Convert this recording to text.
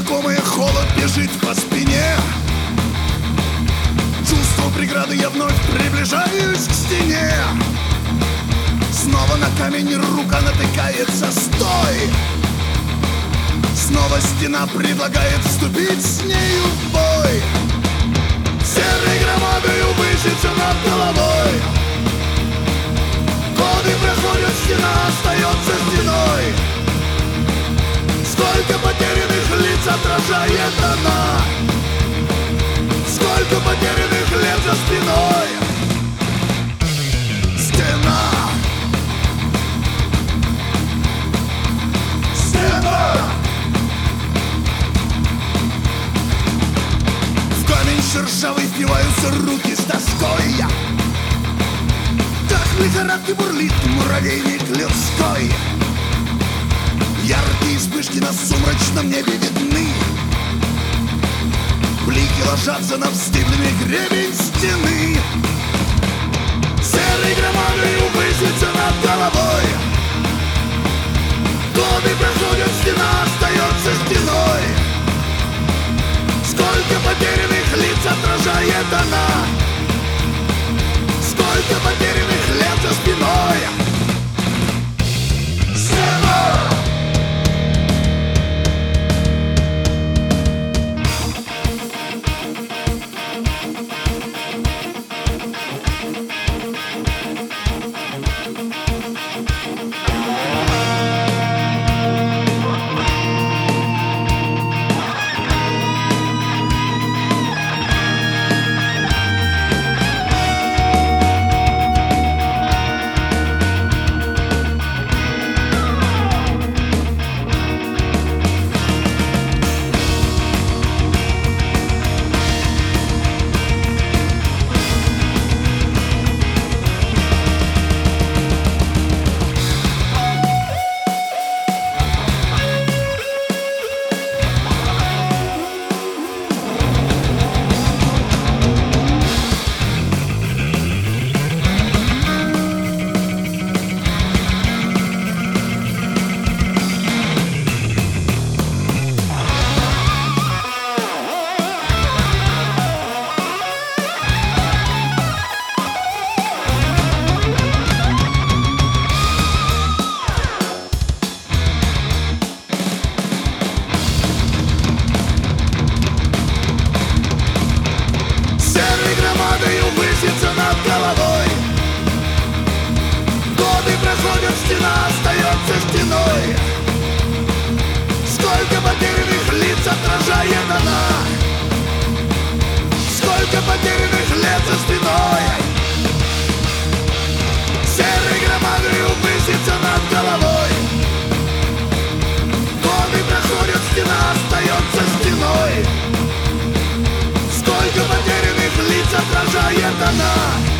Знакомый холод бежит по спине. Чувство преграды, я вновь приближаюсь к стене. Снова на камень рука натыкается, стой! Снова стена предлагает вступить с нею в бой. Серой громадою высится над головой. Годы проходят, стена остается стеной. Сколько потерянных лиц отражает она. Сколько потерянных лет за спиной. Стена. Стена. В камень шершавый впиваются руки с тоской. Так в лихорадке бурлит муравейник людской. Яркие вспышки на сумрачном небе видны. Блики ложатся на вздыбленный гребень стены. Серой громадой высится над головой. Годы проходят, стена остается стеной. Сколько потерянных лиц отражает она. Сколько потерянных лет за спиной. Стена! Высится над головой. Годы проходят, стена остается стеной. Сколько потерянных лиц отражает она. Сколько потерянных лет за спиной. Серой громадою высится над головой. Годы проходят, стена остается стеной. Сколько потерянных лиц отражает она.